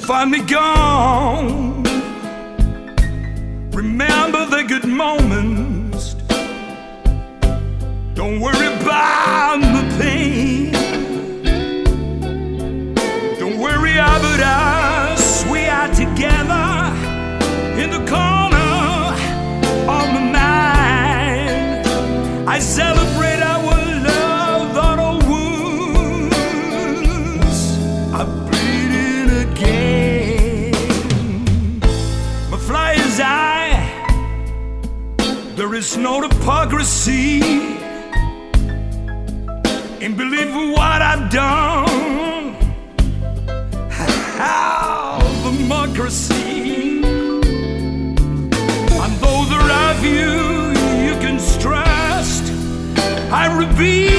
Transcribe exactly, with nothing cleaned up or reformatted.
find me gone. Remember the good moments. Don't worry about the pain. Don't worry about us. We are together in the corner of my mind. I celebrate our love on our wounds. I'm bleeding again. My flyer's eye. There is no hypocrisy in believing what I've done. How democracy. And those around you, you can trust. I reveal